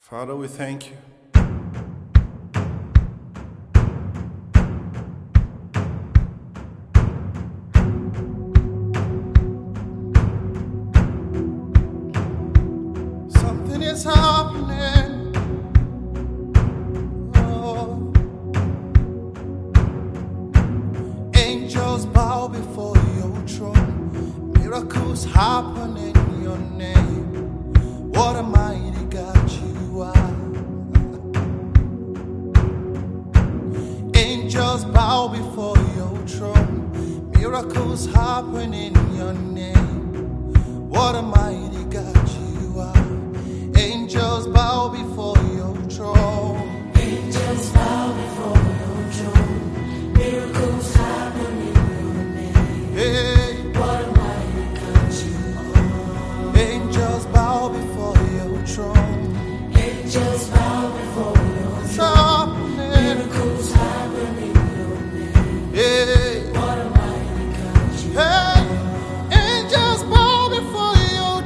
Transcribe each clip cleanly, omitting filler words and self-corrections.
Father, we thank you. Something is happening. Oh. Angels bow before your throne. Miracles happen in your name. What a mighty God you are. Angels bow before your throne. Miracles happen in your name. What a mighty God you are. Angels bow before your throne. Angels bow before your throne. Miracles happen in your name. Hey. What a mighty God you are. Angels bow before your throne. Angels bow before your It's throne. happening. Miracles happen in your name. Hey. What a mighty God you are. Hey. Angels bow before your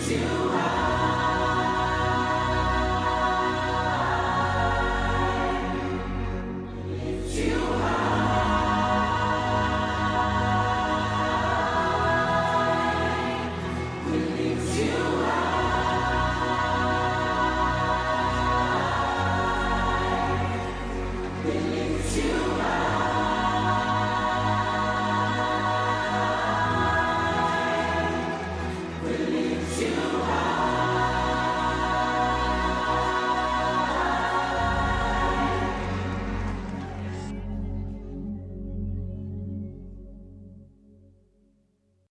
still